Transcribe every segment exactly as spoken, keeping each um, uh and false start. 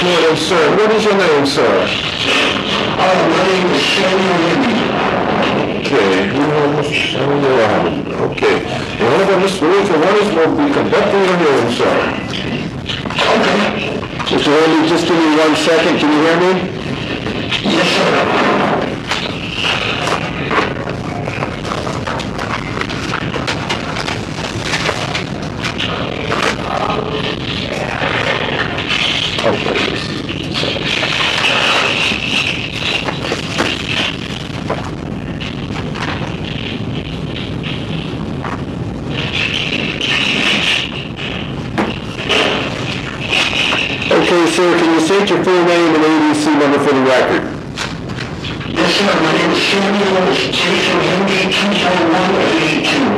morning, sir. What is your name, sir? Uh, my name is Samuel Wendy. Okay, we have Mister Samuel Robin. Okay. And Honorable Mister Wilson Waters will be conducting your hearing, sir. Okay. Mister Wendy, just give me one second. Can you hear me? Yes, sir. Okay, sir, can you state your full name and A B C number for the record? Yes, sir. My name is Samuel Jason Henry, two four one eight two.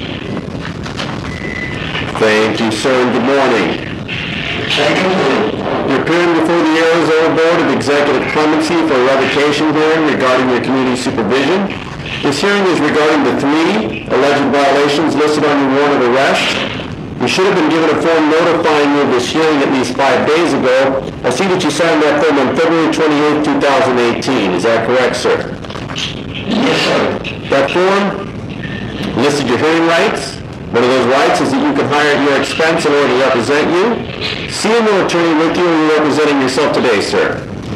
Thank you, sir, and good morning. Thank you. You're appearing before the Arizona Board of Executive Clemency for a revocation hearing regarding your community supervision. This hearing is regarding the three alleged violations listed on your warrant of arrest. You should have been given a form notifying you of this hearing at least five days ago. I see that you signed that form on February twenty-eighth, two thousand eighteen. Is that correct, sir? Yes, sir. That form listed your hearing rights. One of those rights is that you can hire at your expense in order to represent you. See a new attorney with you, and you're representing yourself today, sir.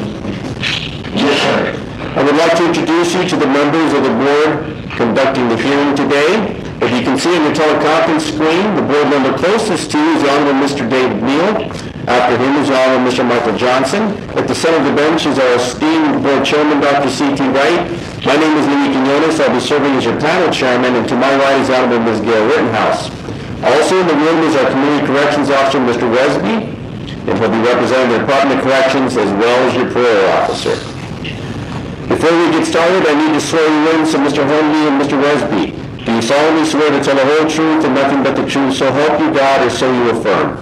Yes, sir. I would like to introduce you to the members of the board conducting the hearing today. If you can see on your teleconference screen, the board member closest to you is the Honorable Mister David Neal. After him is the Honorable Mister Michael Johnson. At the center of the bench is our esteemed board chairman, Doctor C T Wright. My name is Louis Quinones. I'll be serving as your panel chairman, and to my right is Honorable Miz Gail Rittenhouse. Also in the room is our Community Corrections Officer, Mister Wesby, and he'll be representing the Department of Corrections as well as your parole officer. Before we get started, I need to swear you in, so Mister Hornby and Mister Wesby, do you solemnly swear to tell the whole truth and nothing but the truth, so help you God, or so you affirm?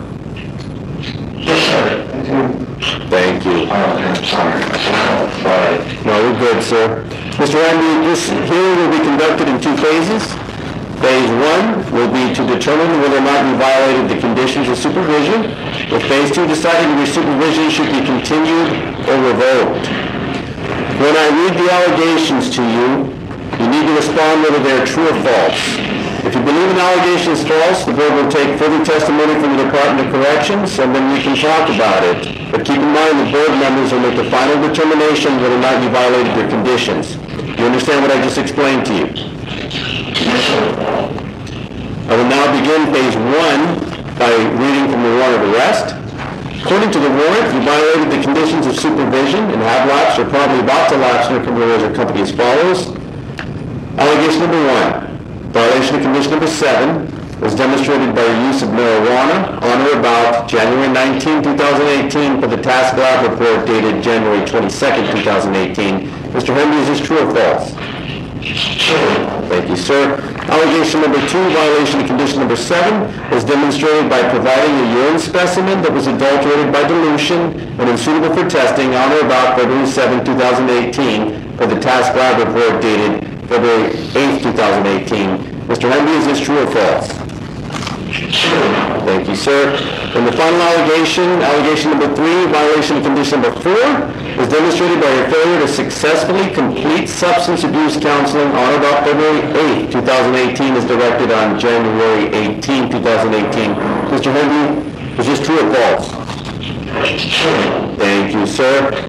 Yes, sir. Thank you. Oh, I'm sorry. Sorry. No, we're good, sir. Mister Hornby, this hearing will be conducted in two phases. Phase one will be to determine whether or not you violated the conditions of supervision, with phase two deciding your supervision should be continued or revoked. When I read the allegations to you, you need to respond whether they are true or false. If you believe an allegation is false, the board will take further testimony from the Department of Corrections, and then we can talk about it. But keep in mind the board members will make the final determination whether or not you violated their conditions. You understand what I just explained to you? Yes, sir. I will now begin phase one by reading from the warrant of arrest. According to the warrant, you violated the conditions of supervision and have lapsed or probably about to lapse in your criminal record company as follows. Allegation number one, violation of condition number seven was demonstrated by your use of marijuana on or about January nineteenth, two thousand eighteen for the task lab report dated January twenty-second, two thousand eighteen. Mister Henry, is this true or false? True. Thank you, sir. Allegation number two, violation of condition number seven, was demonstrated by providing a urine specimen that was adulterated by dilution and unsuitable for testing on or about February seventh, two thousand eighteen for the task lab report dated February eighth, two thousand eighteen. Mister Henry, is this true or false? True. Thank you, sir. And the final allegation, allegation number three, violation of condition number four, was demonstrated by your failure to successfully complete substance abuse counseling on or about February eighth, two thousand eighteen, as directed on January eighteenth, two thousand eighteen. Mister Henry, is this true or false? True. Thank you, sir.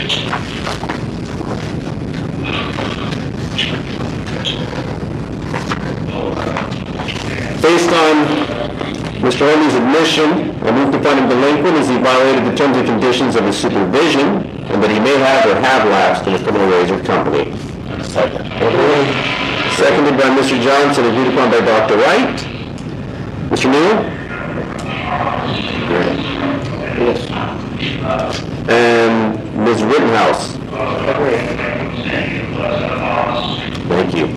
Based on Mister Henry's admission, I move to find him delinquent as he violated the terms and conditions of his supervision and that he may have or have lapsed in the criminal razor company. Second. Seconded by Mister Johnson, agreed upon by Doctor Wright. Mister Neal? Yes. And Miz Rittenhouse? Thank you.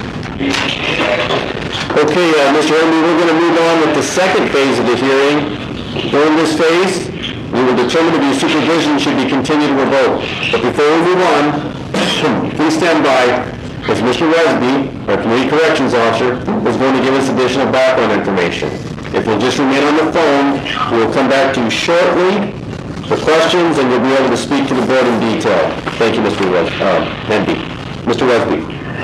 Okay, uh, Mister Henry, we're going to move on with the second phase of the hearing. During this phase, we will determine if your supervision should be continued or revoked. But before we move on, please stand by, as Mister Wesby, our Community Corrections Officer, is going to give us additional background information. If you'll just remain on the phone, we will come back to you shortly for questions, and you'll be able to speak to the board in detail. Thank you, Mister Wes, uh, Henby. Mister Wesby.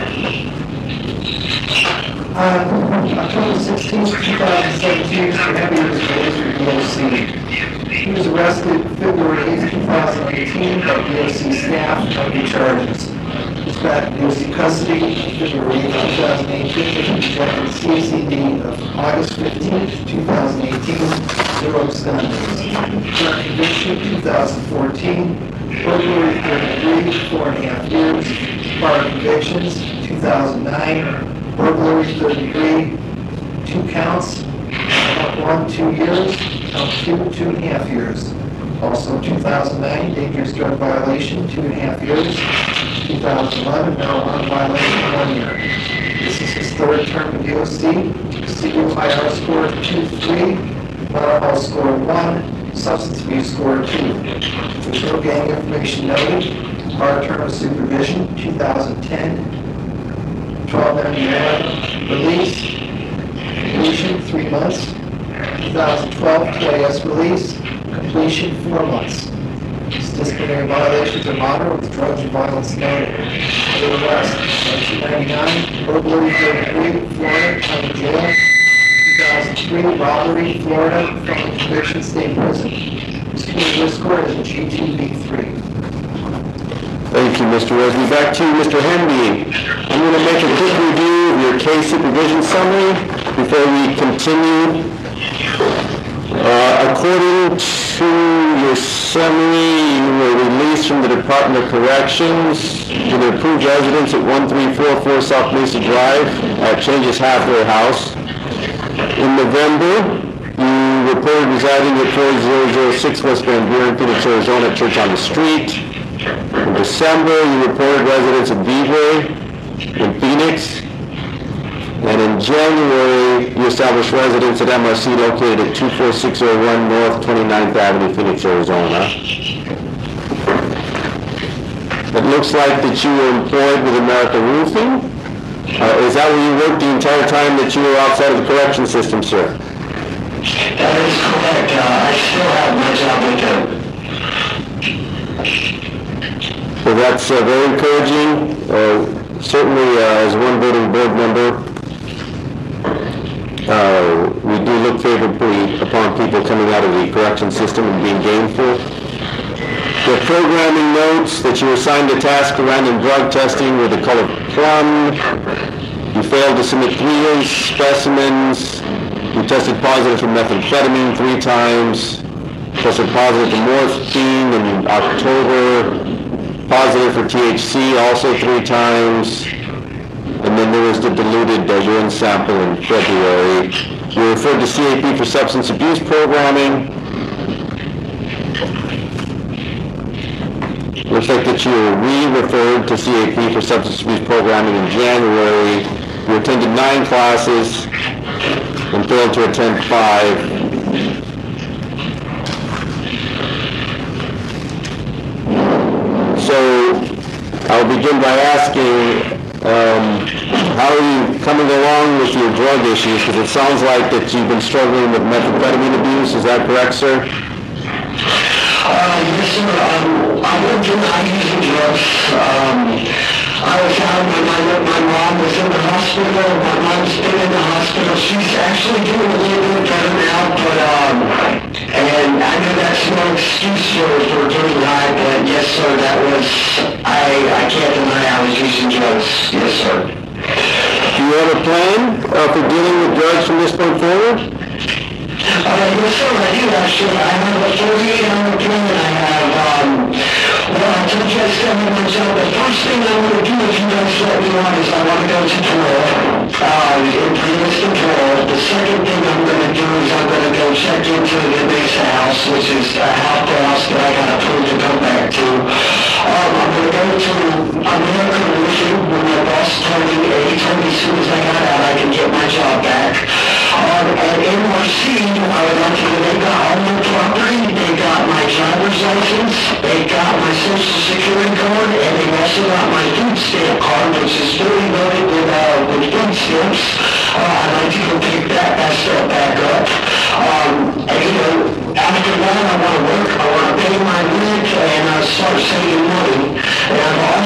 On October sixteenth, two thousand seventeen, Mister Henry was released from D O C. He was arrested February eighth, two thousand eighteen by D O C staff on new charges. He was back in D O C custody February eighth, two thousand eighteen, and conducted C C D of August fifteenth, two thousand eighteen, zero abstentions. Current conviction, two thousand fourteen, burglary thirty-three, four and a half years. Prior convictions, two thousand nine, burglary thirty-three, two counts, count one, two years, count two, two and a half years. Also two thousand nine, dangerous drug violation, two and a half years. two thousand eleven, marijuana violation, one year. This is his third term in D O C. C U I R score two three, mental health score one, substance abuse score two. There's no gang information noted. Prior term of supervision, two thousand ten, twelve ninety-one, release, completion, three months. two thousand twelve, T I S release, completion, four months. His disciplinary violations are moderate with drugs and violence noted. Other arrest, nineteen ninety-nine, burglary, thirty-three, Florida, county jail. two thousand three, robbery, Florida, felony conviction, state prison. His community score is a G two B three. Thank you, Mister Wesby. Back to you, Mister Henby. I'm going to make a quick review of your case supervision summary before we continue. Uh, according to your summary, you were released from the Department of Corrections to the approved residence at one three four four South Mesa Drive at Changes Halfway House. In November, you reported residing at four thousand six West Van Buren, Phoenix, Arizona at Church on the Street. In December, you reported residence at Vivre in Phoenix. And in January, you established residence at M R C located at two four six oh one North twenty-ninth Avenue, Phoenix, Arizona. It looks like that you were employed with America Roofing. Uh, is that where you worked the entire time that you were outside of the correction system, sir? That is correct. Uh, I still have my job with them. So that's uh, very encouraging. Uh, certainly, uh, as one voting board member, uh, we do look favorably upon people coming out of the correction system and being gainful. The programming notes that you were assigned a task to random drug testing with the color plum. You failed to submit three years specimens. You tested positive for methamphetamine three times. Tested positive for morphine in October. Positive for T H C also three times. And then there was the diluted uh, urine sample in February. You were referred to C A P for substance abuse programming. Looks like that you were re-referred to C A P for substance abuse programming in January. You attended nine classes and failed to attend five. So I'll begin by asking, um, how are you coming along with your drug issues? Because it sounds like that you've been struggling with methamphetamine abuse. Is that correct, sir? Uh, yes, sir. Um, I went through not using drugs. Um, I was out when my, my mom was in the hospital. My mom's been in the hospital. She's actually doing a little bit better now, but, um, and I know that's no excuse for, for getting high, but yes, sir, that was, I, I can't deny I was using drugs. Yes, sir. Do you have a plan uh, for dealing with drugs from this point forward? Uh, yes, sir, I do actually. I have a forty-eight hour plan. I have, um, well, I told you I still have my job. The first thing I want to do, if you guys let me on, is I want to go to parole, uh, in pre-listed parole. The second thing I'm going to do is I'm going to go check into the inmate's house, which is a halfway house that I got approved to come back to. Um, I'm going to go to American Roofing when my boss told me, he told me as soon as I got out, I can get my job back. Um, at N R C, I would like to, they got all my property, they got my driver's license, they got my social security card, and they also got my food stamp card, which is fully loaded with, uh, with food stamps. Uh, I'd like to go pick that, that stuff back up. Um, and, you know, after that, I want to work, I want to pay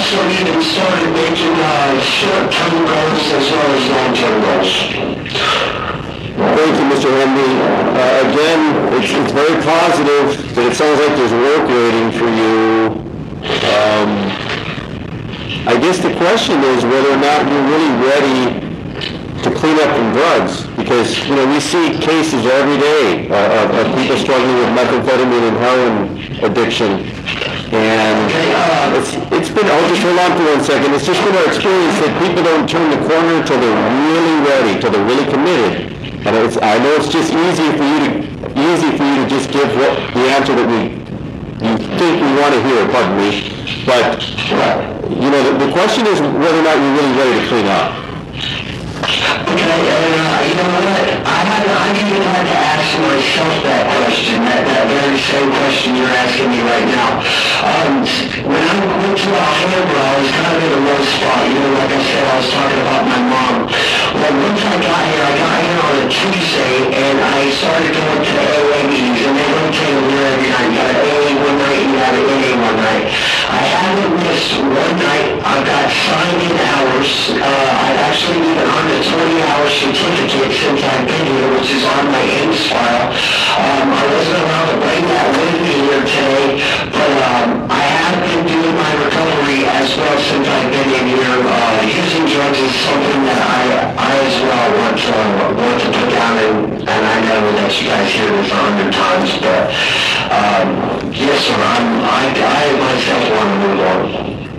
also even started making uh, short-term goals as well as long-term goals. Thank you, Mister Henry. Uh, again, it's, it's very positive, but it sounds like there's work waiting for you. Um, I guess the question is whether or not you're really ready to clean up from drugs, because, you know, we see cases every day uh, of, of people struggling with methamphetamine and heroin addiction. And it's, it's been, oh, just hold on for one second. It's just been our experience that people don't turn the corner until they're really ready, until they're really committed. And it's, I know it's just easy for you to easy for you to just give what, the answer that we you think we want to hear. Pardon me, but you know the, the question is whether or not you're really ready to clean up. Okay, and uh, you know what? I had I even had to ask myself that question, that, that very same question you're asking me right now. Um, when I went to Alhambra, I was kind of in a low spot. You know, like I said, I was talking about my mom. Well, once I got here, I got here on a Tuesday, and I started going to A A meetings, and they rotate over every night. You got an A A one night, you got an A A one night. I haven't missed one night. I've got signed-in hours. Uh, I've actually even earned a twenty hour certificate since I've been here, which is on my A I M S file. Um, I wasn't allowed to bring that with me here today, but um, I have been doing my recovery as well since I've been in here. Uh, using drugs is something that I, I as well want to, want to put down, and, and I know that you guys hear this a hundred times, but um, yes sir, I'm, I, I myself want to move on.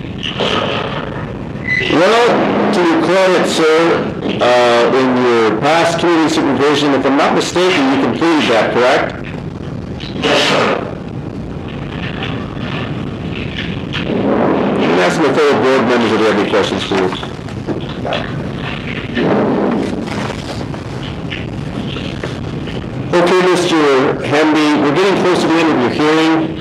Well, to your credit, sir, uh, in your past community supervision, if I'm not mistaken, you completed that, correct? Yes, sir. You can ask my fellow board members if they have any questions for you. Okay, Mister Hamby, we're getting close to the end of your hearing.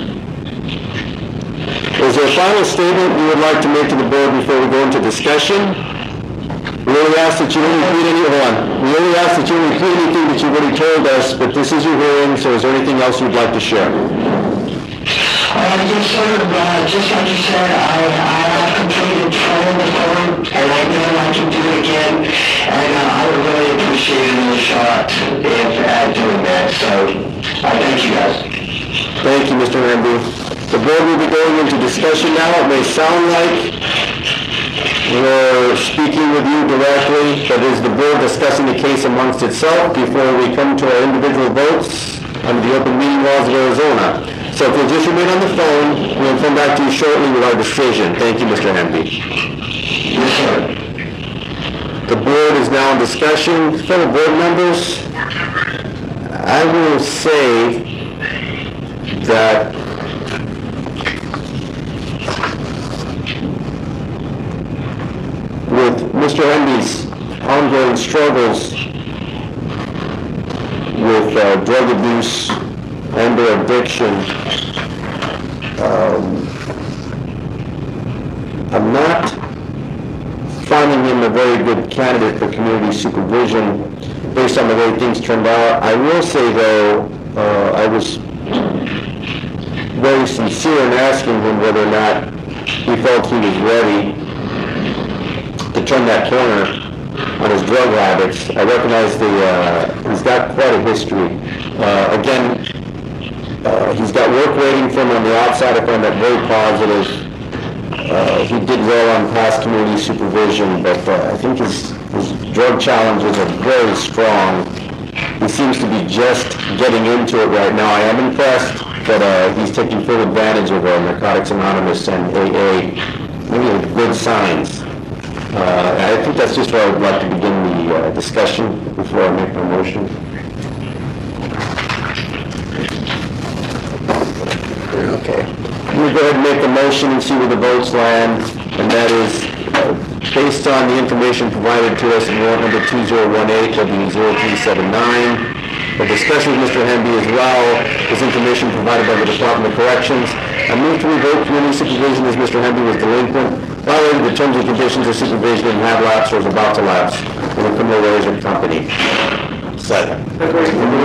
Is there a final statement you would like to make to the board before we go into discussion? We only ask that you don't repeat any, hold on. We only ask that you don't repeat anything that you've already told us, but this is your hearing, so is there anything else you'd like to share? Uh, yes, sir. Uh, just like you said, I, I have completed twelve before, and I know I can do it again, and uh, I would really appreciate another shot if at doing that, so I thank you guys. Thank you, Mister Hamby. The board will be going into discussion now. It may sound like we're speaking with you directly, but is the board discussing the case amongst itself before we come to our individual votes under the open meeting laws of Arizona. So if you'll just remain on the phone, we'll come back to you shortly with our decision. Thank you, Mister Hamby. Yes, sir. The board is now in discussion. Fellow board members, I will say that with Mister Hamby's ongoing struggles with uh, drug abuse and or addiction, um, I'm not finding him a very good candidate for community supervision based on the way things turned out. I will say though, uh, I was very sincere in asking him whether or not he felt he was ready to turn that corner on his drug habits. I recognize the, uh, he's got quite a history. Uh, again, uh, he's got work waiting for him on the outside. I find that very positive. Uh, he did well on past community supervision, but uh, I think his, his drug challenges are very strong. He seems to be just getting into it right now. I am impressed that uh, he's taking full advantage of uh, Narcotics Anonymous and A A. Maybe are good signs. Uh, I think that's just where I would like to begin the uh, discussion before I make my motion. Okay. I'm going to go ahead and make the motion and see where the votes land, and that is uh, based on the information provided to us in warrant number two zero one eight, W zero three seven nine. The discussion with Mister Hamby as well is information provided by the Department of Corrections. I move to revoke community supervision as Mister Hamby was delinquent, violated the terms and conditions of supervision and had lapsed or was about to lapse in a criminal arrangement company. Second.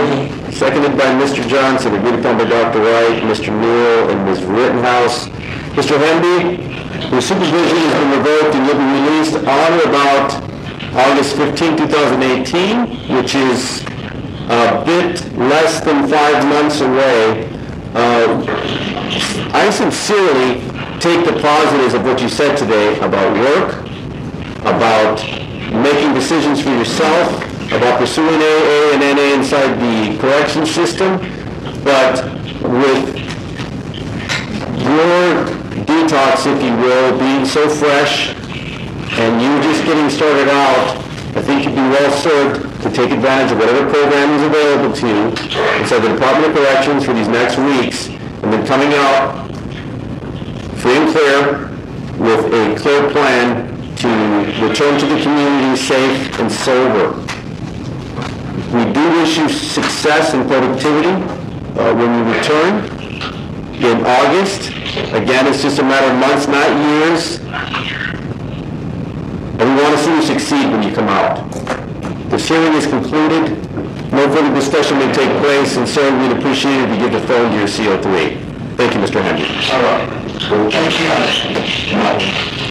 Seconded by Mister Johnson, agreed upon by Doctor Wright, Mister Newell, and Miz Rittenhouse. Mister Henby, your supervision has been revoked and you'll be released on or about August fifteenth, two thousand eighteen, which is a bit less than five months away. Uh, I sincerely take the positives of what you said today about work, about making decisions for yourself, about pursuing A A and N A inside the correction system, but with your detox, if you will, being so fresh and you just getting started out, I think you'd be well served to take advantage of whatever program is available to you inside the Department of Corrections for these next weeks, and then coming out free and clear with a clear plan to return to the community safe and sober. We do wish you success and productivity uh, when you return in August. Again, it's just a matter of months, not years. And we want to see you succeed when you come out. This hearing is concluded. No further discussion may take place, and sir, we'd appreciate it if you give the phone to your C O three. Thank you, Mister Henry. All right. Thank you.